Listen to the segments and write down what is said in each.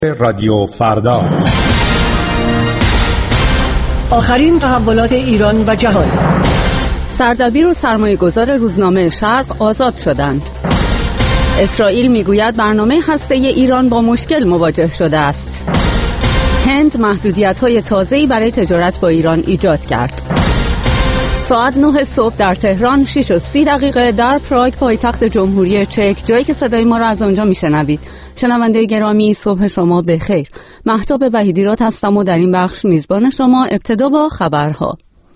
رادیو فردا، آخرین تحولات ایران و جهان. سردبیر و سرمایه‌گذار روزنامه شرق آزاد شدند. اسرائیل میگوید برنامه هسته‌ای ایران با مشکل مواجه شده است. هند محدودیت‌های تازه‌ای برای تجارت با ایران ایجاد کرد. ساعت 9 صبح در تهران، 6:30 در پراگ پایتخت جمهوری چک، جایی که صدای ما را از آنجا میشنوید. شنونده گرامی، صبح شما بخیر. مهتاب وحیدیرات هستم و در این بخش میزبان شما. ابتدا با خبرها.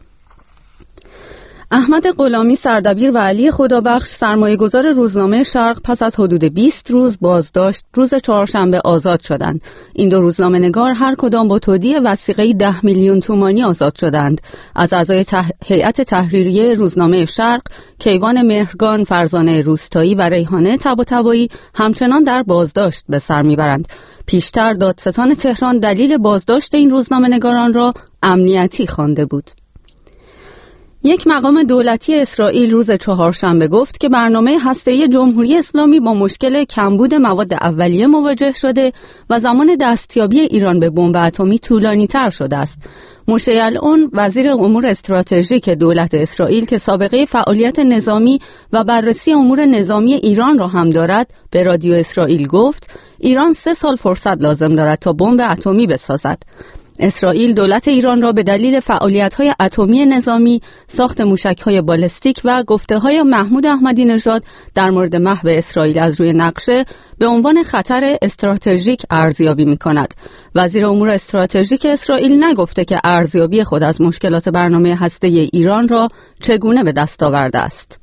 احمد غلامی سردبیر و علی خدابخش سرمایه‌گذار روزنامه شرق پس از حدود 20 روز بازداشت روز چهارشنبه آزاد شدند. این دو روزنامه‌نگار هر کدام با تودیع وثیقه‌ای 10 میلیون تومانی آزاد شدند. از اعضای هیئت تحریریه روزنامه شرق، کیوان مهرگان، فرزانه روستایی و ریحانه طباطبایی همچنان در بازداشت به سر میبرند. پیشتر دادستان تهران دلیل بازداشت این روزنامه‌نگاران را امنیتی خوانده بود. یک مقام دولتی اسرائیل روز چهارشنبه گفت که برنامه هسته‌ای جمهوری اسلامی با مشکل کمبود مواد اولیه مواجه شده و زمان دستیابی ایران به بمب اتمی طولانی‌تر شده است. موشه یعلون، وزیر امور استراتژیک دولت اسرائیل که سابقه فعالیت نظامی و بررسی امور نظامی ایران را هم دارد، به رادیو اسرائیل گفت ایران 3 سال فرصت لازم دارد تا بمب اتمی بسازد. اسرائیل دولت ایران را به دلیل فعالیت‌های اتمی نظامی، ساخت موشک‌های بالستیک و گفته‌های محمود احمدی نژاد در مورد محو اسرائیل از روی نقشه به عنوان خطر استراتژیک ارزیابی می‌کند. وزیر امور استراتژیک اسرائیل نگفته که ارزیابی خود از مشکلات برنامه هسته‌ای ایران را چگونه به دست آورده است.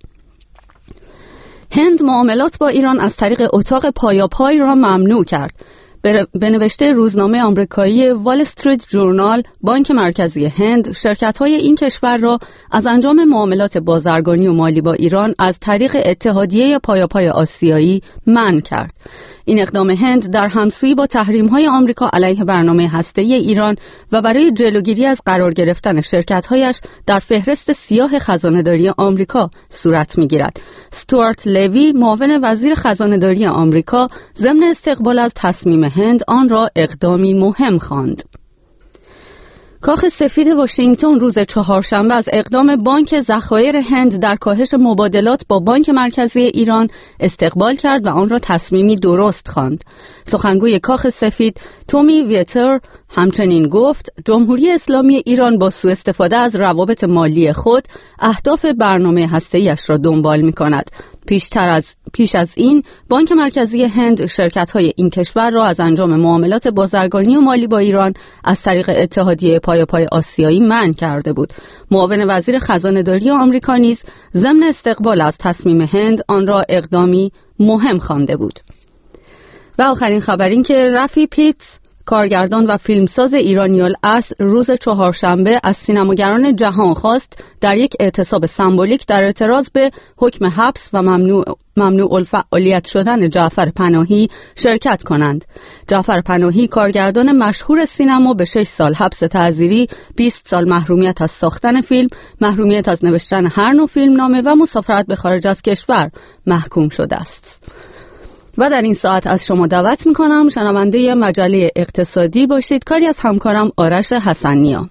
هند معاملات با ایران از طریق اتاق پایاپای را ممنوع کرد. به نوشته روزنامه آمریکایی وال استریت جورنال، بانک مرکزی هند شرکت‌های این کشور را از انجام معاملات بازرگانی و مالی با ایران از طریق اتحادیه پایاپای آسیایی منع کرد. این اقدام هند در همسویی با تحریم‌های آمریکا علیه برنامه هسته‌ای ایران و برای جلوگیری از قرار گرفتن شرکت‌هایش در فهرست سیاه خزانه‌داری آمریکا صورت می‌گیرد. استوارت لوی، معاون وزیر خزانه‌داری آمریکا، ضمن استقبال از تصمیم هند آن را اقدامی مهم خواند. کاخ سفید واشنگتن روز چهارشنبه از اقدام بانک ذخایر هند در کاهش مبادلات با بانک مرکزی ایران استقبال کرد و آن را تصمیمی درست خواند. سخنگوی کاخ سفید تومی ویتر همچنین گفت جمهوری اسلامی ایران با سوء استفاده از روابط مالی خود اهداف برنامه هسته‌ایش را دنبال می‌کند. پیش از این بانک مرکزی هند شرکت‌های این کشور را از انجام معاملات بازرگانی و مالی با ایران از طریق اتحادیه پایاپای آسیایی منع کرده بود. معاون وزیر خزانه‌داری آمریکا نیز ضمن استقبال از تصمیم هند آن را اقدامی مهم خوانده بود. و آخرین خبر این که رفی پیتز، کارگردان و فیلمساز ایرانی‌الاصل، روز چهارشنبه از سینماگران جهان خواست در یک اعتصاب سمبولیک در اعتراض به حکم حبس و ممنوع الفعالیت شدن جعفر پناهی شرکت کنند. جعفر پناهی، کارگردان مشهور سینما، به 6 سال حبس تعزیری، 20 سال محرومیت از ساختن فیلم، محرومیت از نوشتن هر نوع فیلمنامه و مسافرت به خارج از کشور محکوم شده است. و در این ساعت از شما دعوت میکنم شنونده مجله اقتصادی باشید. کاری از همکارم آرش حسنیا.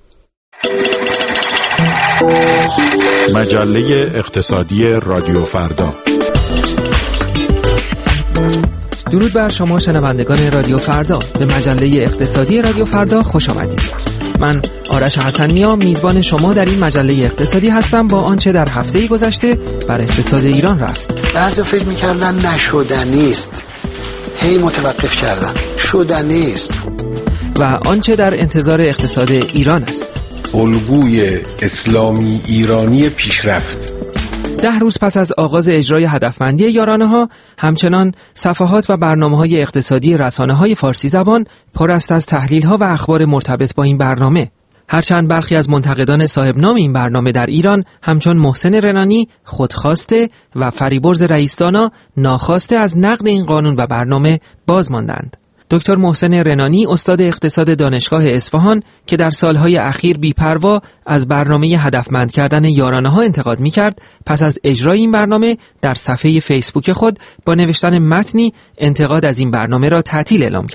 مجله اقتصادی رادیو فردا. درود بر شما شنوندگان رادیو فردا. به مجله اقتصادی رادیو فردا خوش آمدید. من آرش حسنیا میزبان شما در این مجله اقتصادی هستم با آنچه در هفته گذشته بر اقتصاد ایران رفت. بعضی فکر می‌کردن نشدنیست، هی متوقف کردن، شدنیست. و آنچه در انتظار اقتصاد ایران است. الگوی اسلامی ایرانی پیشرفت. 10 روز پس از آغاز اجرای هدفمندی یارانه‌ها، همچنان صفحات و برنامه‌های اقتصادی رسانه‌های فارسی زبان پر است از تحلیل‌ها و اخبار مرتبط با این برنامه. هرچند برخی از منتقدان صاحب نام این برنامه در ایران همچون محسن رنانی خودخواسته و فریبرز رئیس‌دانا ناخواسته از نقد این قانون و برنامه باز ماندند. دکتر محسن رنانی، استاد اقتصاد دانشگاه اصفهان که در سالهای اخیر بی‌پروا از برنامه هدفمند کردن یارانه‌ها انتقاد می‌کرد، پس از اجرای این برنامه در صفحه فیسبوک خود با نوشتن متنی انتقاد از این برنامه را تعطیل اعلام کرد.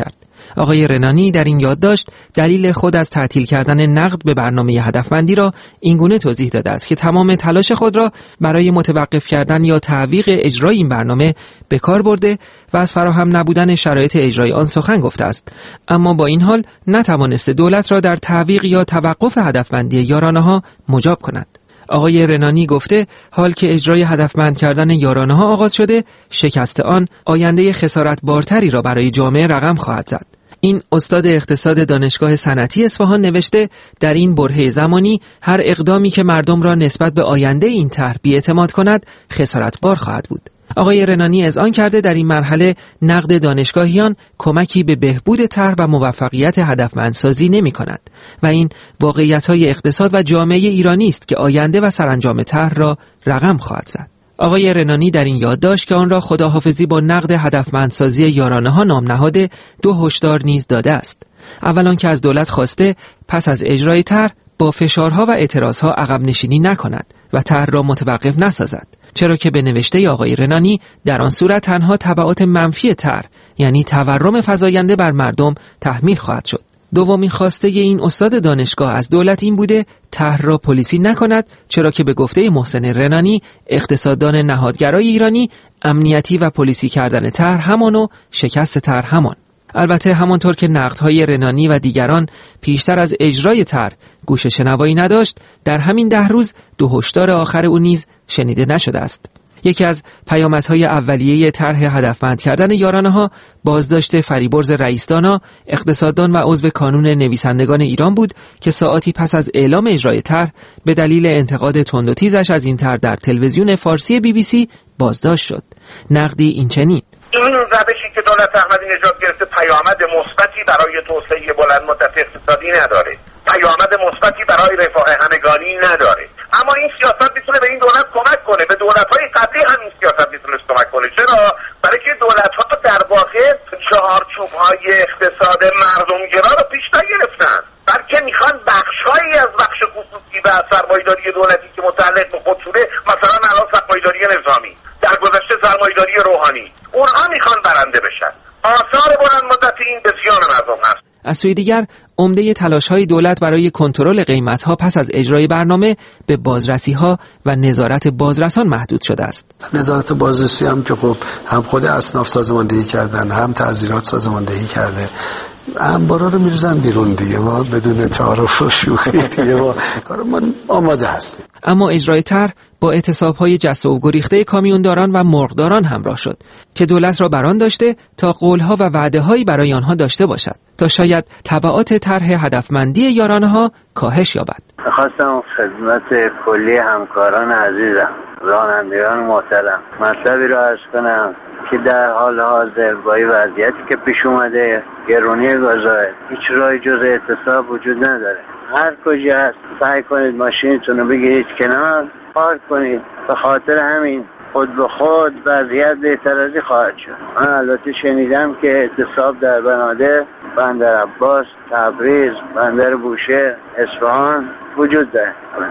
آقای رنانی در این یادداشت دلیل خود از تعطیل کردن نقد به برنامه هدفمندی را اینگونه توضیح داده است که تمام تلاش خود را برای متوقف کردن یا تعویق اجرای این برنامه به کار برده و از فراهم نبودن شرایط اجرای آن سخن گفته است، اما با این حال نتوانسته دولت را در تعویق یا توقف هدفمندی یارانه‌ها مجاب کند. آقای رنانی گفته حال که اجرای هدفمند کردن یارانه‌ها آغاز شده، شکست آن آینده خسارتبارتری را برای جامعه رقم خواهد زد. این استاد اقتصاد دانشگاه صنعتی اصفهان نوشته در این برهه زمانی هر اقدامی که مردم را نسبت به آینده این طرح بی‌اعتماد کند خسارتبار خواهد بود. آقای رنانی اذعان کرده در این مرحله نقد دانشگاهیان کمکی به بهبود طرح و موفقیت هدفمندسازی نمی کند و این واقعیت‌های اقتصاد و جامعه ایرانی است که آینده و سرانجام طرح را رقم خواهد زد. آقای رنانی در این یادداشت که آن را خداحافظی با نقد هدفمندسازی یارانه‌ها نام نهاده، دو هشدار نیز داده است. اول که از دولت خواسته پس از اجرای طرح با فشارها و اعتراضها عقب نشینی نکند و طرح را متوقف نسازد، چرا که به نوشته آقای رنانی در آن صورت تنها تبعات منفی طرح یعنی تورم فزاینده بر مردم تحمیل خواهد شد. دومین خواسته این استاد دانشگاه از دولت این بوده طرح را پلیسی نکند، چرا که به گفته محسن رنانی اقتصاددان نهادگرای ایرانی امنیتی و پلیسی کردن طرح همان و شکست طرح همان. البته همانطور که نقدهای رنانی و دیگران پیشتر از اجرای طرح گوش شنوایی نداشت، در همین 10 روز دو هشدار آخر او نیز شنیده نشده است. یکی از پیامدهای اولیه طرح هدفمند کردن یارانه‌ها بازداشت فریبرز رئیسدانا، اقتصاددان و عضو کانون نویسندگان ایران بود که ساعاتی پس از اعلام اجرای طرح به دلیل انتقاد تند و تیزش از این طرح در تلویزیون فارسی BBC بازداشت شد. نقدی این چنین: این روشی که دولت احمدی نژاد گرفته پیامد مثبتی برای توسعه بلند مدت اقتصادی نداره، پیامد مثبتی برای رفاه همگانی نداره. اما این سیاست میتونه به این دولت کمک کنه، به دولت‌های قبلی هم این سیاست میتونه کمک کنه. چرا؟ برای که دولت‌ها در واقع چهارچوب‌های اقتصاد مردمگرا رو پیش نگرفتن، بلکه میخوان بخش‌هایی از بخش خصوصی و سرمایه‌داری دولتی که متعلق به خودشونه، مثلا الان سرمایه‌داری نظامی، در گذشته سرمایه‌داری روحانی، اونها میخوان برنده بشن. آثار بلند مدت این به زیان مردم هست. از سوی دیگر عمده تلاش‌های دولت برای کنترل قیمت‌ها پس از اجرای برنامه به بازرسی‌ها و نظارت بازرسان محدود شده است. نظارت بازرسی هم که خب هم خود اصناف سازماندهی کردن، هم تعزیرات سازماندهی کرده، انبارا رو می‌ریزن بیرون دیگه. ما بدون تعارف و شوخی دیگه ما آماده هستیم. اما اجرای طرح با اعتصاب‌های جسته و گریخته کامیونداران و مرغداران همراه شد که دولت را بران داشته تا قول‌ها و وعده‌هایی برای آنها داشته باشد تا شاید تبعات طرح هدفمندی یارانه‌ها کاهش یابد. خواستم خدمت کلی همکاران عزیزم، رانندگان محترم، مطلبی را عرض کنم که در حال حاضر با این وضعیتی که پیش اومده، گرونی گازوئیل، هیچ راهی جز اعتصاب وجود نداره. هر کجا هست سعی کنید ماشینتون رو بگیرید کنار، پارک کنید. به خاطر همین خود به خود وضعیت اعتراضی خواهد شد. من البته شنیدم که اعتصاب در بنادر، بندر عباس، تبریز، بندر بوشهر، اصفهان وجود داره.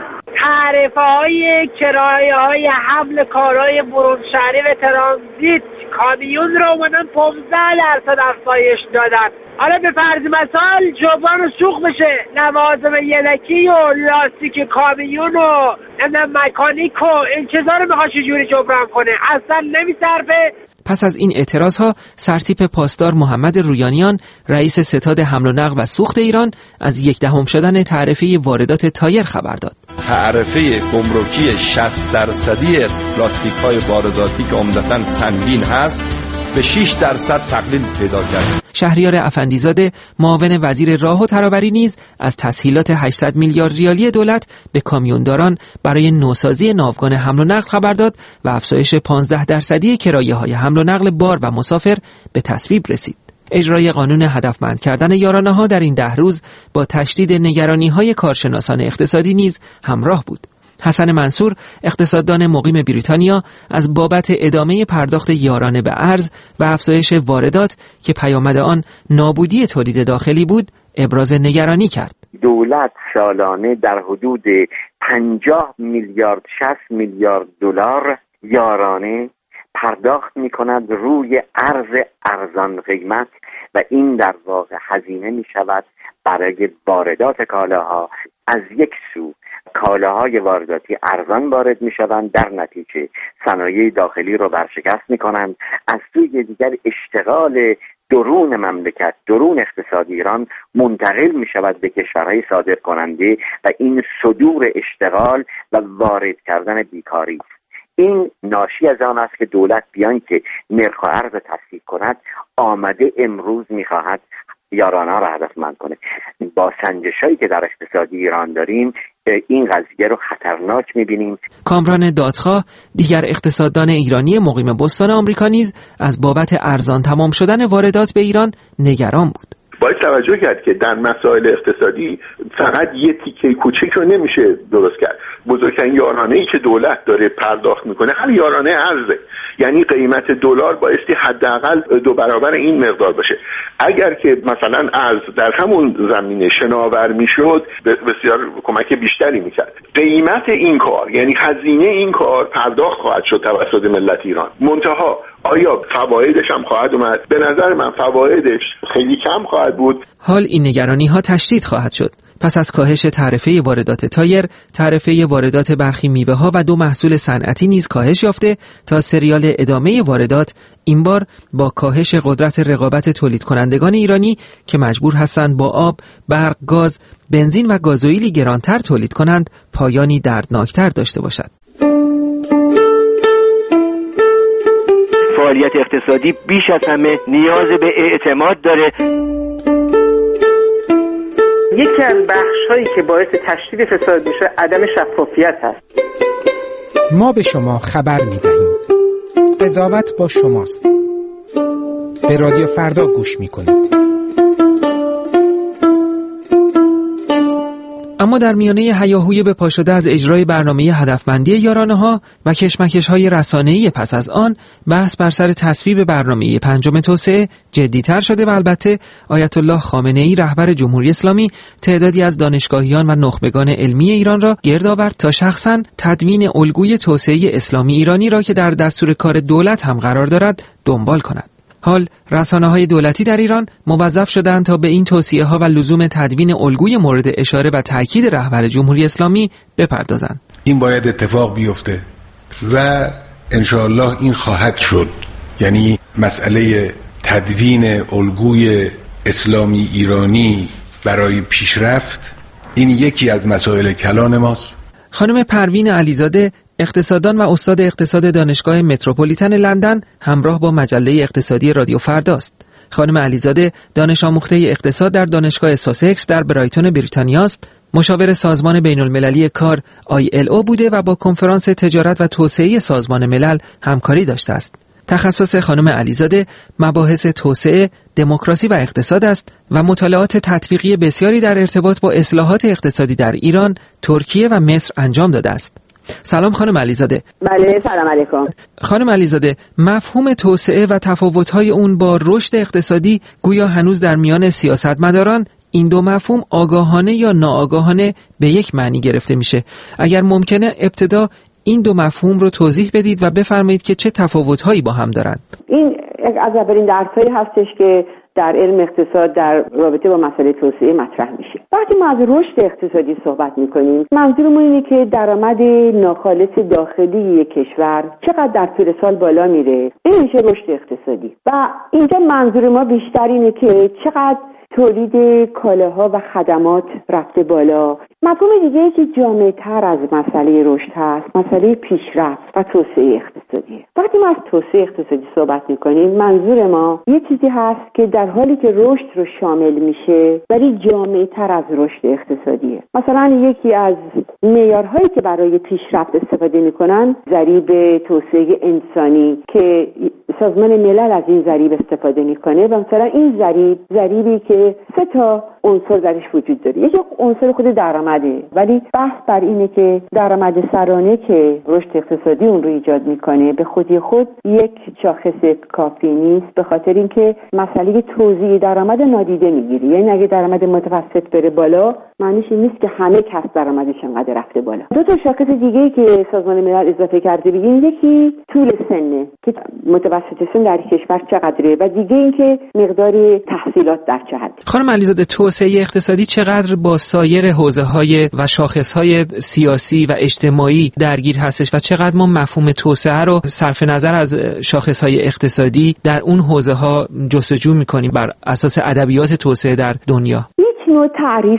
تعرفه های کرایه های حمل کارهای برون شهری و ترانزیت کامیون رو اومدن 15% افزایش دادن. حالا به فرض مثال جبران و سوق بشه، لوازم یدکی و لاستیک کامیون و مکانیک و این چیزا رو میخواد چجوری جبران کنه؟ اصلا نمیصرفه. پس از این اعتراضها سرتیپ پاسدار محمد رویانیان رئیس ستاد حمل و نقل و سوخت ایران از 1/10 شدن تعرفه واردات تایر خبر داد. تعرفه گمرکی 60% لاستیک‌های وارداتی که عمدتاً سنگین هست به 6% تقلیل پیدا کرد. شهریار افندیزاده معاون وزیر راه و ترابری نیز از تسهیلات 800 میلیارد ریالی دولت به کامیونداران برای نوسازی ناوگان حمل و نقل خبر داد و افزایش 15% کرایه‌های حمل و نقل بار و مسافر به تصویب رسید. اجرای قانون هدفمند کردن یارانه‌ها در این 10 روز با تشدید نگرانی‌های کارشناسان اقتصادی نیز همراه بود. حسن منصور اقتصاددان مقیم بریتانیا از بابت ادامه پرداخت یارانه به ارز و افزایش واردات که پیامد آن نابودی تولید داخلی بود ابراز نگرانی کرد. دولت سالانه در حدود 50 میلیارد 60 میلیارد دلار یارانه پرداخت می‌کند روی ارز ارزان قیمت و این در واقع هزینه می‌شود برای واردات کالاها. از یک سو کالاهای وارداتی ارزان وارد می‌شوند، در نتیجه صنایع داخلی رو برشکست می‌کنند. از سوی دیگر اشتغال درون مملکت، درون اقتصاد ایران منتقل می شود به کشورهای صادر کننده و این صدور اشتغال و وارد کردن بیکاری. این ناشی از آن است که دولت بیان که نرخ و ارز تصحیح کند آمده امروز می خواهد یارانه را هدفمند کنه. با سنجش‌هایی که در اقتصاد ایران داریم این قضیه رو خطرناک می‌بینیم. کامران دادخواه، دیگر اقتصاددان ایرانی مقیم بوستان آمریکا نیز از بابت ارزان تمام شدن واردات به ایران نگران بود. باید توجه کرد که در مسائل اقتصادی فقط یه تیکه کوچیک رو نمیشه درست کرد. بزرگترین یارانه‌ای که دولت داره پرداخت میکنه همین یارانه ارزه، یعنی قیمت دلار بایستی حداقل 2 برابر این مقدار باشه. اگر که مثلا ارز در همون زمینه شناور میشد بسیار کمک بیشتری میکرد. قیمت این کار یعنی هزینه این کار پرداخت خواهد شد توسط ملت ایران. منتها آیا فوایدش هم خواهد اومد؟ به نظر من فوایدش خیلی کم خواهد بود. حال این نگرانی ها تشدید خواهد شد. پس از کاهش تعرفه واردات تایر، تعرفه واردات برخی میوه ها و 2 محصول صنعتی نیز کاهش یافته تا سریال ادامه واردات این بار با کاهش قدرت رقابت تولید کنندگان ایرانی که مجبور هستند با آب، برق، گاز، بنزین و گازوئیلی گرانتر تولید کنند پایانی دردناکتر داشته باشد. فعالیت اقتصادی بیش از همه نیاز به اعتماد داره. یکی از بخش‌هایی که باعث تشدید فساد میشه عدم شفافیت هست. ما به شما خبر می‌دهیم. قضاوت با شماست. به رادیو فردا گوش می‌کنید. اما در میانه هیاهوی به پا شده از اجرای برنامه هدفمندی یارانه‌ها و کشمکش‌های رسانه‌ای پس از آن، بحث بر سر تصویب برنامه 5 توسعه جدی‌تر شده و البته آیت الله خامنه‌ای رهبر جمهوری اسلامی تعدادی از دانشگاهیان و نخبگان علمی ایران را گرد آورد تا شخصاً تدوین الگوی توسعه اسلامی ایرانی را که در دستور کار دولت هم قرار دارد دنبال کند. حال رسانه‌های دولتی در ایران موظف شدند تا به این توصیه‌ها و لزوم تدوین الگوی مورد اشاره و تاکید رهبر جمهوری اسلامی بپردازند. این باید اتفاق بیفته و انشاءالله این خواهد شد. یعنی مسئله تدوین الگوی اسلامی ایرانی برای پیشرفت این یکی از مسائل کلان ماست. خانم پروین علیزاده، اقتصاددان و استاد اقتصاد دانشگاه متروپولیتن لندن، همراه با مجله اقتصادی رادیو فرداست. خانم علیزاده دانش آموخته اقتصاد در دانشگاه ساسکس در برایتون بریتانیا است. مشاور سازمان بین المللی کار ILO بوده و با کنفرانس تجارت و توسعه سازمان ملل همکاری داشته است. تخصص خانم علیزاده مباحث توسعه، دموکراسی و اقتصاد است و مطالعات تطبیقی بسیاری در ارتباط با اصلاحات اقتصادی در ایران، ترکیه و مصر انجام داده است. سلام خانم علیزاده. بله، سلام علیکم. خانم علیزاده، مفهوم توسعه و تفاوت‌های اون با رشد اقتصادی گویا هنوز در میان سیاستمداران این 2 مفهوم آگاهانه یا ناآگاهانه به یک معنی گرفته میشه. اگر ممکنه ابتدا این 2 مفهوم رو توضیح بدید و بفرمایید که چه تفاوت‌هایی با هم دارند. این از اولین درسایی هستش که در علم اقتصاد در رابطه با مسئله توسعه مطرح میشه. وقتی ما از رشد اقتصادی صحبت میکنیم، منظورمون اینه که درآمد ناخالص داخلی یک کشور چقدر در طول سال بالا میره. این میشه رشد اقتصادی. و اینجا منظور ما بیشتر اینه که چقدر تولید کالاها و خدمات رفته بالا. مفهوم دیگه که جامع‌تر از مسئله رشد هست، مسئله پیشرفت و توسعه اقتصادی. وقتی ما از توسعه اقتصادی صحبت می‌کنیم، منظور ما یه چیزی هست که در حالی که رشد رو شامل میشه، ولی جامع‌تر از رشد اقتصادیه. مثلا یکی از معیارهایی که برای پیشرفت استفاده می‌کنن، ضریب توسعه انسانی که سازمان ملل از این ضریب استفاده می‌کنه و مثلا این ضریبی که 3 عنصر درش وجود داره. یکی عنصر خود درآمده، ولی بحث بر اینه که درآمد سرانه که رشد اقتصادی اون رو ایجاد میکنه به خودی خود یک شاخص کافی نیست، به خاطر اینکه مسئله توزیع درآمد نادیده میگیری. یعنی اگه درآمد متوسط بره بالا معنیش این نیست که همه کس درآمدش انقدر رفته بالا. دو تا شاخص دیگه‌ای که سازمان ملل اضافه کرده بگیم، یکی طول سنه که متوسط سن در کشور چقدره و دیگه این که مقدار تحصیلات در چه حد. خانم علیزاده، توسعه اقتصادی چقدر با سایر حوزه‌های و شاخص‌های سیاسی و اجتماعی درگیر هستش و چقدر ما مفهوم توسعه رو صرف نظر از شاخص‌های اقتصادی در اون حوزه‌ها جستجو می‌کنیم بر اساس ادبیات توسعه در دنیا؟ نوع تعریف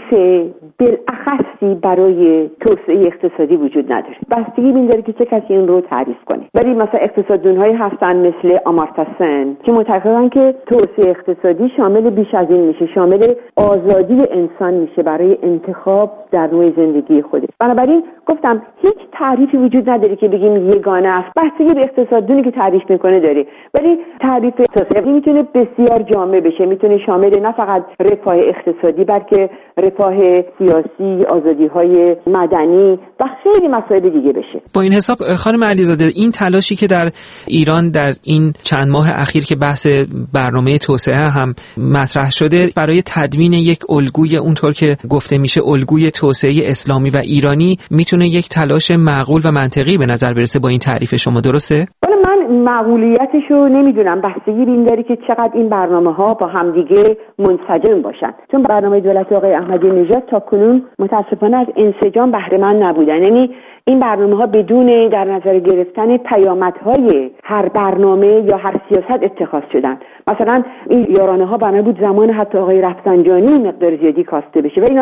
بالاخصی برای توسعه اقتصادی وجود نداره. بستگی به این داره که چه کسی این رو تعریف کنه. ولی مثلا اقتصاددان‌هایی هستن مثل آمارتیا سن که معتقدن که توسعه اقتصادی شامل بیش از این میشه، شامل آزادی انسان میشه برای انتخاب در نوع زندگی خودش. بنابراین گفتم هیچ تعریفی وجود نداره که بگیم یگانه است. بستگی به اقتصاددانی که تعریف میکنه داره. ولی تعریف توسعه میتونه بسیار جامع بشه، میتونه شامل نه فقط رفاه اقتصادی بلکه رفاه سیاسی، آزادی‌های مدنی و خیلی مسائل دیگه بشه. با این حساب خانم علیزاده، این تلاشی که در ایران در این چند ماه اخیر که بحث برنامه توسعه هم مطرح شده برای تدوین یک الگوی اونطور که گفته میشه الگوی توسعه اسلامی و ایرانی میتونه یک تلاش معقول و منطقی به نظر برسه با این تعریف شما، درسته؟ معقولیتش رو نمیدونم، بستگی به این داره که چقدر این برنامه‌ها با همدیگه منسجم باشن. چون برنامه دولت آقای احمدی نژاد تا کنون متاسفانه از انسجام بهره مند نبودن. یعنی این برنامه‌ها بدون در نظر گرفتن پیامدهای هر برنامه یا هر سیاست اتخاذ شدن. مثلا این یارانه‌ها بنا بود زمان حتی آقای رفسنجانی مقدار زیادی کاسته بشه و اینا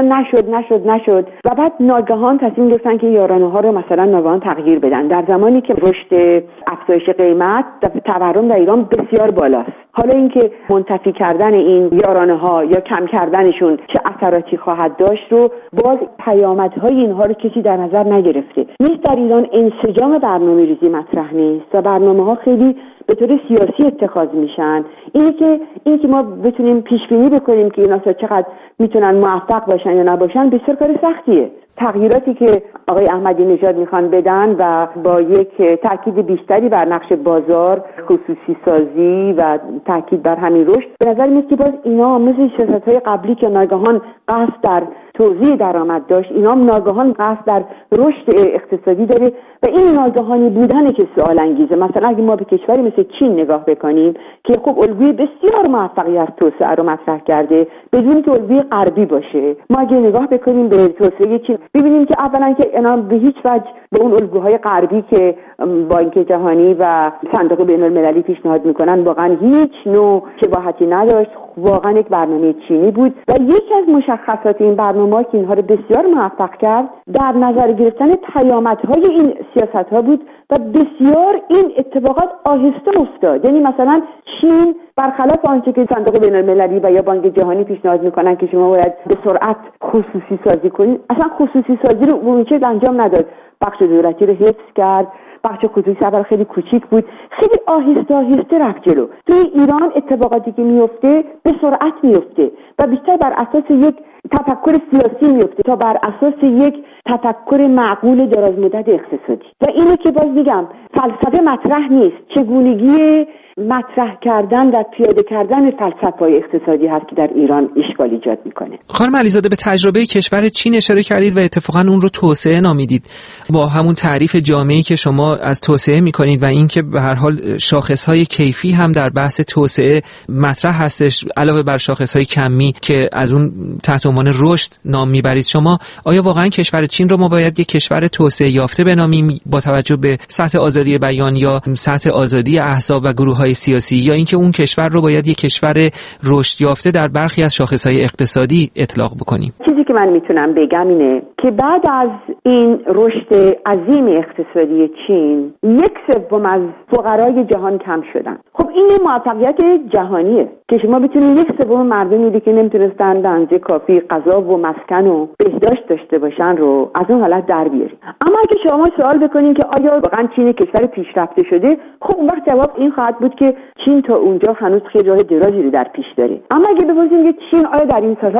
نشد و بعد ناگهان تصمیم گرفتن که یارانه‌ها رو مثلا ناگهان تغییر بدن در زمانی که رشد افزایش قیمت و تورم در ایران بسیار بالاست. حالا اینکه منتفی کردن این یارانه‌ها یا کم کردنشون چه اثراتی خواهد داشت رو باز پیامدهای اینها رو کسی در نظر نگرفته. نیست در ایران انسجام برنامه‌ریزی مطرح نیست و برنامه‌ها خیلی به طور سیاسی اتخاذ میشن. اینی که ما بتونیم پیش بینی بکنیم که اینا چقدر میتونن موفق باشن یا نباشن بسیار کار سختیه. تغییراتی که آقای احمدی نژاد میخوان بدن و با یک تاکید بیشتری بر نقش بازار، خصوصی سازی و تاکید بر همین رشد، به نظر میاد که باز اینا مثل سیاست‌های قبلی که ناگهان قصد در توزیع درآمد داشت، اینا هم ناگهان قصد در رشد اقتصادی داره و این ناگهانی بودنه که سوال انگیزه. مثلا اگه ما به کشوری مثل چین نگاه بکنیم که خب الگوی بسیار موفقی از توسعه رو مطرح کرده بدون که الگوی غربی باشه، ما اگه نگاه بکنیم به توسعه چین ببینیم که اولا که اینا به هیچ وجه به اون الگوهای غربی که بانک جهانی و صندوق بین‌المللی پیشنهاد میکنن واقعا هیچ نوع شباهتی نداشت. واقعا یک برنامه چینی بود و یکی از مشخصات این برنامه که اینها رو بسیار موفق کرد در نظر گرفتن پیامدهای این سیاست‌ها بود و بسیار این اتفاقات آهسته افتاد. یعنی مثلا چین برخلاف آنچه که صندوق بین‌المللی و یا بانک جهانی پیشنهاد میکنن که شما باید به سرعت خصوصی سازی کنید، اصلا خصوصی سازی رو اون چیز انجام نداد. بخش دولتی رو حفظ کرد، بخش خصوصی اول خیلی کوچیک بود، خیلی آهسته رفت جلو. توی ایران اتفاقاتی که میفته به سرعت میفته و بیشتر بر اساس یک تفکر سیاسی میفته تا بر اساس یک تفکر معقول درازمدت اقتصادی. و اینه که باز میگم فلسفه مطرح نیست، چگونگی مطرح کردن و پیاده کردن فلسفه‌های اقتصادی هست که در ایران اشکال ایجاد میکنه. خانم علیزاده، به تجربه کشور چین اشاره کردید و اتفاقا اون رو توسعه نامیدید. با همون تعریف جامعی که شما از توسعه میکنید و اینکه به هر حال شاخص‌های کیفی هم در بحث توسعه مطرح هستش علاوه بر شاخص‌های کمی که از اون تحت عنوان رشد نام میبرید شما، آیا واقعا کشور چین رو ما باید یک کشور توسعه یافته بنامیم با توجه به سطح آزادی بیان یا سطح آزادی احزاب و گروه‌های سیاسی، یا اینکه اون کشور رو باید یک کشور رشد یافته در برخی از شاخص‌های اقتصادی اطلاق بکنیم؟ چیزی که من میتونم بگم اینه که بعد از این رشد عظیم اقتصادی چین 1/3 از فقرای جهان کم شدن. خب این موفقیت جهانیه که شما بتونید 1/3 مردمی که نمیتونستن به اندازه کافی غذا و مسکن و بهداشت داشته باشن رو از اون حالت در بیارید. اما اگه شما سوال بکنین که آیا واقعا چین کشور پیشرفته شده، خب اون وقت جواب این خواهد بود که چین تا اونجا هنوز خیلی راه درازی رو در پیش داره. اما اگه بپرسیم که چین آیا در این سالها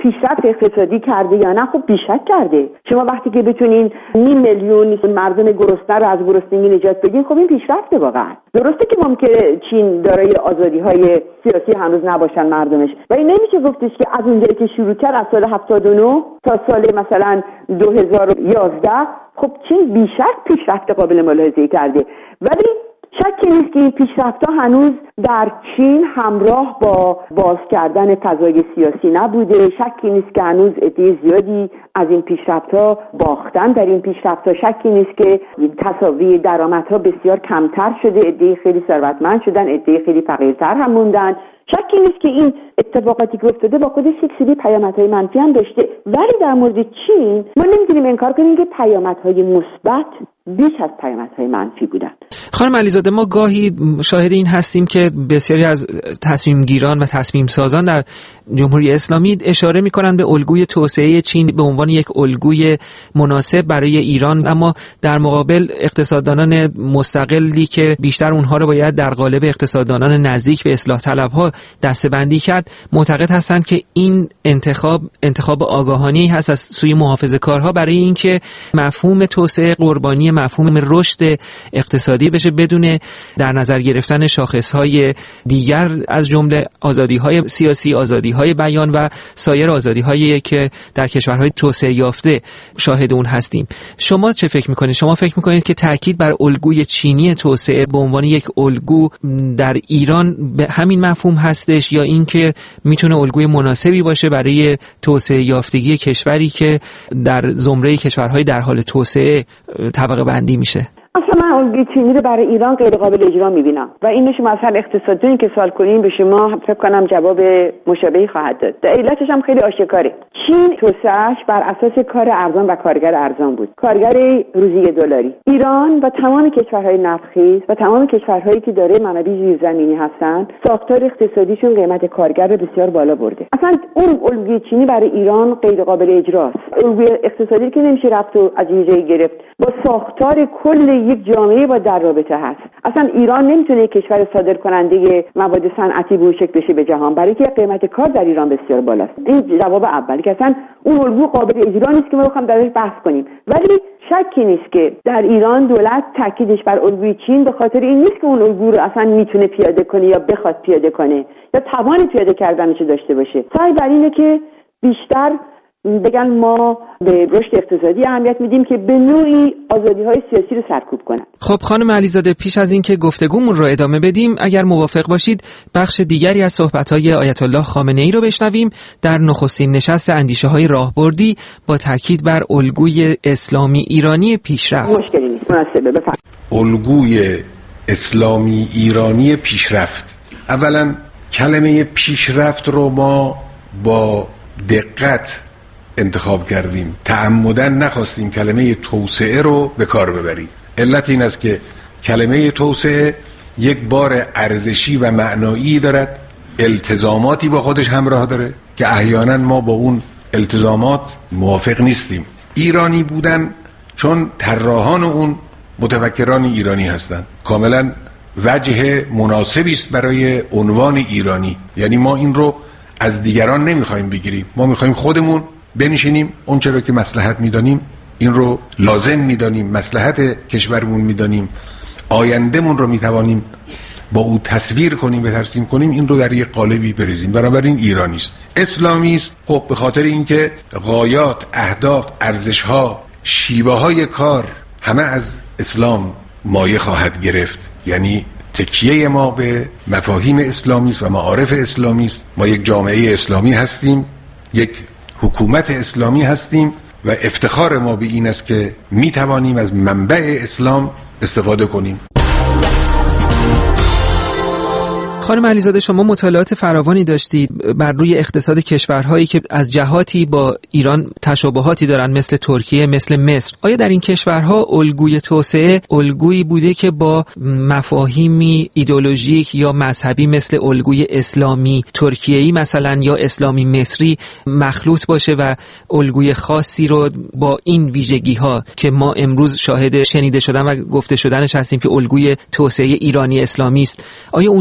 پیشرفت اقتصادی کرده یا نه؟ خب بیشک کرده. شما وقتی که بتونین 500,000 مردم گرسنه رو از گرسنگی نجات بدین، خب این پیشرفته واقعا. درسته که ممکنه چین دارای آزادی‌های سیاسی هنوز نباشن مردمش، ولی نمیشه گفتش که از اونجایی که شروع کرد از سال 79 تا سال مثلا 2011 خب چین بیشک پیشرفت قابل ملاحظه‌ای کرده. ولی شکی نیست که این پیشرفت‌ها هنوز در چین همراه با باز کردن فضای سیاسی نبوده. شکی نیست که هنوز عده زیادی از این پیشرفت‌ها باختن. در این پیشرفت‌ها شکی نیست که تساوی درآمدها بسیار کمتر شده، عده خیلی ثروتمند شدن، عده خیلی فقیرتر هم موندن. شکی نیست که این اتفاقاتی که افتاده با خودش یک سری پیامدهای منفی هم داشته، ولی در مورد چین ما نمی‌تونیم انکار کنیم که پیامدهای مثبت بیش از پیامدهای منفی بودن. خانم علیزاده، ما گاهی شاهد این هستیم که بسیاری از تصمیم گیران و تصمیم سازان در جمهوری اسلامی اشاره می‌کنند به الگوی توسعه چین به عنوان یک الگوی مناسب برای ایران، اما در مقابل اقتصاددانان مستقلی که بیشتر اونها رو باید در قالب اقتصاددانان نزدیک به اصلاح طلب‌ها دسته‌بندی کرد، معتقد هستند که این انتخاب آگاهانه هست از سوی محافظه‌کارها برای اینکه مفهوم توسعه قربانی مفهوم رشد اقتصادی بشه بدون در نظر گرفتن شاخصهای دیگر از جمله آزادی‌های سیاسی، آزادی‌های بیان و سایر آزادی‌هایی که در کشورهای توسعه یافته شاهد اون هستیم. شما چه فکر می‌کنید؟ شما فکر می‌کنید که تاکید بر الگوی چینی توسعه به عنوان یک الگو در ایران به همین مفهوم هستش یا اینکه میتونه الگوی مناسبی باشه برای توسعه یافتگی کشوری که در زمره کشورهای در حال توسعه طبقه بندی میشه؟ اصلا من الگوی چینی رو برای ایران غیر قابل اجرا میبینم و این شما اصلا اقتصاددانی که سوال کنین به شما فکر کنم جواب مشابهی خواهد داد. علتش هم خیلی آشکاره. چین توسعه‌اش بر اساس کار ارزان و کارگر ارزان بود، کارگر روزی $1. ایران و تمام کشورهای نفتخیز و تمام کشورهایی که داره منابع زیرزمینی هستن، ساختار اقتصادیشون قیمت کارگر رو بسیار بالا برده. اصلا اون الگوی چینی برای ایران غیر قابل اجراست. الگوی اقتصادی که نمیشه رفت و از یه جایی گرفت، با ساختار کل یک جامعه با در رابطه هست. اصلا ایران نمیتونه کشور صادر کننده مواد صنعتی به شکل بشه به جهان، برای که قیمت کار در ایران بسیار بالاست. این جواب اول که اصلا اون الگو قابل اجرا نیست که ما بخوام درش بحث کنیم. ولی شکی نیست که در ایران دولت تاکیدش بر الگوی چین به خاطر این نیست که اون الگو رو اصلا میتونه پیاده کنه یا بخواد پیاده کنه یا توان پیاده کردنش داشته باشه. سعی بر اینه که بیشتر بگن ما به رشد اقتصادی اهمیت میدیم که به نوعی آزادی‌های سیاسی رو سرکوب کنن. خب خانم علیزاده، پیش از اینکه گفتگومون رو ادامه بدیم اگر موافق باشید بخش دیگری از صحبت‌های آیت الله خامنه‌ای رو بشنویم در نخستین نشست اندیشه‌های راهبردی با تاکید بر الگوی اسلامی ایرانی پیشرفت. مشکلی نیست، مناسبه. بفرمایید. الگوی اسلامی ایرانی پیشرفت. اولا کلمه پیشرفت رو ما با دقت انتخاب کردیم، تعمدن نخواستیم کلمه توسعه رو به کار ببریم. علت این است که کلمه توسعه یک بار ارزشی و معنایی دارد، التزاماتی با خودش همراه داره که احیانا ما با اون التزامات موافق نیستیم. ایرانی بودن چون طراحان اون متفکران ایرانی هستند، کاملا وجه مناسبی است برای عنوان ایرانی. یعنی ما این رو از دیگران نمیخوایم بگیریم، ما میخوایم خودمون بنشینیم اون چرا که مصلحت میدانیم این رو لازم میدانیم، مصلحت کشورمون میدانیم، آیندهمون رو میتوانیم با او تصویر کنیم و ترسیم کنیم، این رو در یک قالبی بریزیم. بنابراین ایرانی است. اسلامی است خب به خاطر اینکه غایات، اهداف، ارزش‌ها، شیوه‌های کار همه از اسلام مایه خواهد گرفت. یعنی تکیه ما به مفاهیم اسلامی است و معارف اسلامی است. ما یک جامعه اسلامی هستیم، یک حکومت اسلامی هستیم و افتخار ما به این است که می توانیم از منبع اسلام استفاده کنیم. خانم علیزاده، شما مطالعات فراوانی داشتید بر روی اقتصاد کشورهایی که از جهاتی با ایران تشابهاتی دارند مثل ترکیه، مثل مصر. آیا در این کشورها الگوی توسعه الگویی بوده که با مفاهیمی ایدئولوژیک یا مذهبی مثل الگوی اسلامی ترکیه‌ای مثلا یا اسلامی مصری مخلوط باشه و الگوی خاصی رو با این ویژگی‌ها که ما امروز شاهد شنیده شدن و گفته شدنش هستیم که الگوی توسعه ایرانی اسلامی است، آیا اونجاها هم این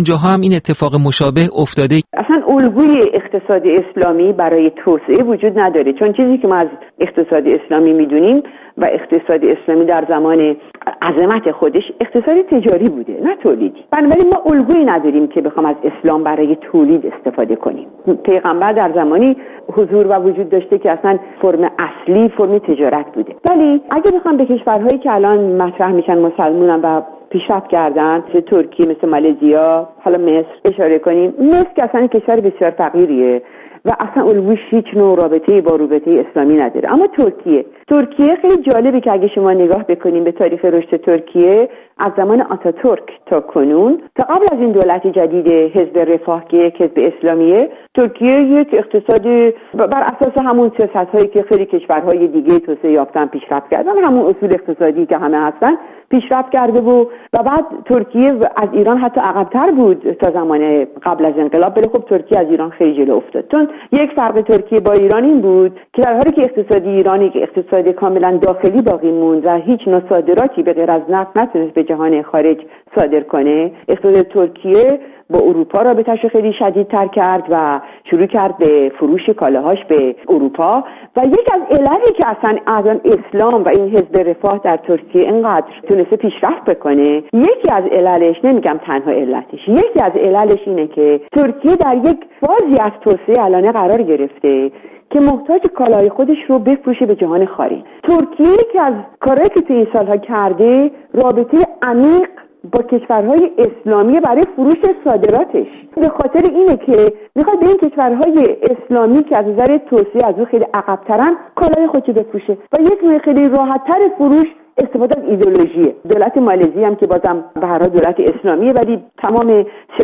این اتفاق مشابه افتاده؟ اصلا الگوی اقتصاد اسلامی برای توسعه وجود نداره، چون چیزی که ما از اقتصاد اسلامی میدونیم و اقتصاد اسلامی در زمان عظمت خودش اقتصاد تجاری بوده نه تولیدی. بنابراین ما الگویی نداریم که بخوام از اسلام برای تولید استفاده کنیم. پیغمبر در زمانی حضور و وجود داشته که اصلا فرم اصلی فرم تجارت بوده. ولی اگه بخوام به کشورهایی که الان مطرح میشن مسلمانن و پیشرفت کردن مثل ترکیه، مثل مالزیا، حالا مصر اشاره کنیم، مصر که اصلا کشور بسیار فقیریه و اصلا الگوش هیچ نوع رابطه‌ای با رابطه اسلامی نداره. اما ترکیه خیلی جالبه که اگه شما نگاه بکنیم به تاریخ رشد ترکیه از زمان آتاتورک تا کنون، تا قبل از این دولت جدید حزب رفاه که یک حزب اسلامیه، ترکیه یک اقتصاد بر اساس همون سیاست‌هایی که خیلی کشورهای دیگه توسعه یافتن پیشرفت کردن، همون اصول اقتصادی که همه هستن پیشرفت کرده و بعد ترکیه از ایران حتی عقب‌تر بود تا زمان قبل از انقلاب. ولی خب ترکیه از ایران خیلی جلو افتاد، چون یک فرق ترکیه با ایران این بود که در حالی که اقتصادی ایرانی که اقتصاد کاملا داخلی باقی موند و هیچ نوع صادراتی به غیر از نفت نتونست به جهان خارج صادر کنه، اقتصاد ترکیه با اروپا رابطه‌اش خیلی شدیدتر کرد و شروع کرد به فروش کالاهاش به اروپا. و یک از عللی که اصلا اسلام و این حزب رفاه در ترکیه اینقدر تونسته پیشرفت بکنه، یکی از عللش، نمیگم تنها علتش، یکی از عللش اینه که ترکیه در یک فازی از توسعه الان قرار گرفته که محتاج کالای خودش رو بفروشه به جهان خارج. ترکیه که از کارهایی که تو این سالها کرده رابطه عمیق با کشورهای اسلامی برای فروش صادراتش، به خاطر اینه که میخواد به این کشورهای اسلامی که از نظر توسعه از اون خیلی عقب‌ترن کالای خودش بفروشه و یک نوع خیلی راحت‌تر فروش استفاده از ایدئولوژی. دولت مالزی هم که بازم به هر حال دولت اسلامیه ولی تمام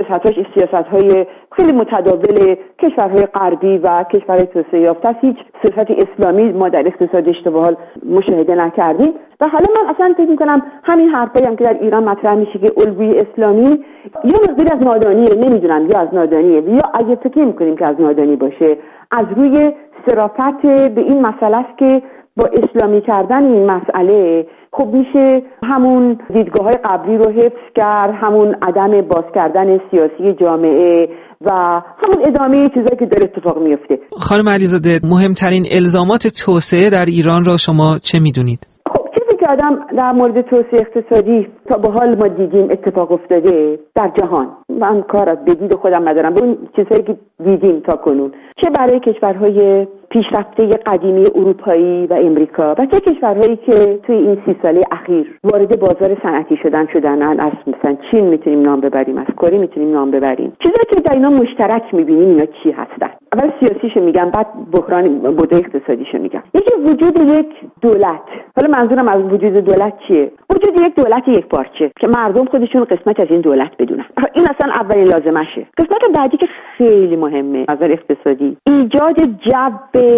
سیاست‌های خیلی متداول کشورهای غربی و کشورهای توسعه یافته هیچ سیاست اسلامی ما در اقتصادش به حال مشاهده نکردیم. و حالا من اصلا فکر می‌کنم همین حرفایی هم که در ایران مطرح میشه که الگوی اسلامی یا مقداری از نادانیه، نمیدونم یا از نادانیه یا اگه فکر می‌کنیم که از نادانی باشه، از روی صرافت به این مسئله است که با اسلامی کردن این مسئله خب میشه همون دیدگاه‌های قبلی رو حفظ کرد، همون عدم باز کردن سیاسی جامعه و همون ادامه چیزایی که داره اتفاق میفته. خانم علیزاده، مهمترین الزامات توسعه در ایران را شما چه میدونید؟ که آدم در مورد توسعه اقتصادی تا به حال ما دیدیم اتفاق افتاده در جهان، من کار به دید خودم ندارم، به اون چیزایی که دیدیم تا کنون، چه برای کشورهای پیشرفته قدیمی اروپایی و امریکا و چه کشورهایی که توی این 30 ساله اخیر وارد بازار صنعتی شدن از مثلا چین میتونیم نام ببریم، از کره میتونیم نام ببریم. چیزایی که در اینا مشترک میبینیم اینا چی هستن؟ اول سیاسیشو میگم، بعد بحران بوده اقتصادیشو میگم. یکی وجود یک دولت. حالا منظورم از وجود دولت چیه؟ وجود یک دولت یک پارچه که مردم خودشون قسمت از این دولت بدونن. این اصلا اولین لازمشه. قسمت بعدی که خیلی مهمه از نظر اقتصادی، ایجاد جو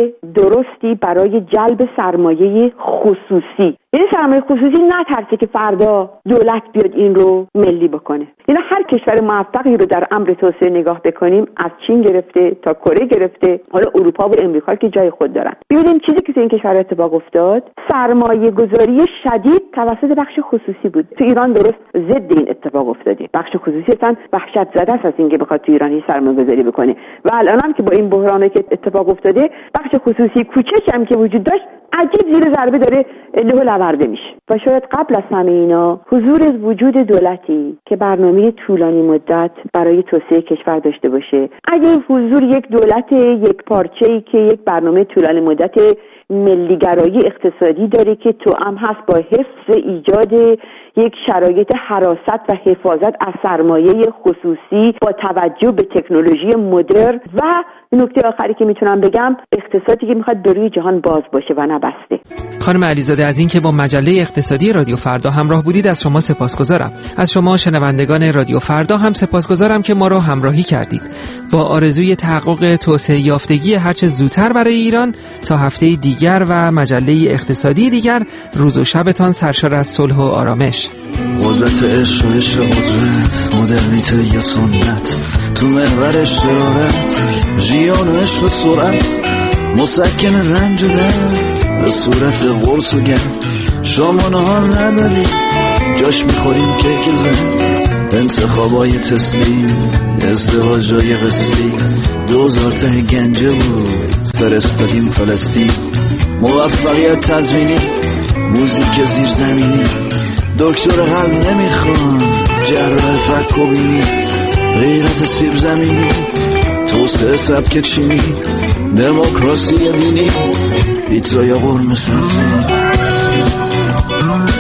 درستی برای جلب سرمایه خصوصی. یعنی سرمایه خصوصی نترسه که فردا دولت بیاد این رو ملی بکنه. یعنی هر کشور موفقی رو در امر توسعه نگاه بکنیم، از چین گرفته تا کره گرفته، حالا اروپا و امریکا که جای خود دارن، ببینیم چیزی که تو این کشور اتفاق افتاد سرمایه گذاری شدید توسط بخش خصوصی بود. تو ایران درست ضد این اتفاق افتاده. بخش خصوصی اصلا وحشت زده است از اینکه بخواد تو ایران سرمایه گذاری بکنه و الان هم که با این بحرانی که اتفاق افتاده بخش خصوصی کوچک هم که وجود داشت عجیب زیر ضربه داره له لورده میشه. و شاید قبل از همه اینا حضور وجود دولتی که برنامه طولانی مدت برای توسعه کشور داشته باشه. اگه حضور یک دولت یک پارچه‌ای که یک برنامه طولانی مدت ملیگرایی اقتصادی داره که توأم هست با حفظ ایجاد یک شرایط حراست و حفاظت از سرمایه خصوصی با توجه به تکنولوژی مدرن و نکته آخری که میتونم بگم، اقتصادی که میخواد به روی جهان باز باشه و نه بسته. خانم علیزاده، از اینکه با مجله اقتصادی رادیو فردا همراه بودید از شما سپاسگزارم. از شما شنوندگان رادیو فردا هم سپاسگزارم که ما را همراهی کردید. با آرزوی تحقق توسعه یافتگی هرچه زودتر برای ایران، تا هفته دیگر و مجله اقتصادی دیگر، روز و شبتان سرشار از صلح و آرامش. قدرت عشق و عشق قدرت، مدرنیته یا سنت، تو محور شرارت، ژیان و عشق و سرعت، مسکن رنج و درد به صورت قرص و گرد. شما نهار نداریم جاش میخوریم کیک زن، انتخابای تستی، ازدواجای قسطی، 2000 ته گنجه بود فرستادیم فلسطین. موفقیت تضمینی، موزیک زیرزمینی، دکتر قلب نمیخوان، جراح فک و بینی، غیرت سیب زمینی، توسعه سبک چینی، دموکراسی دینی، پیتزا یا قرمه سبزی.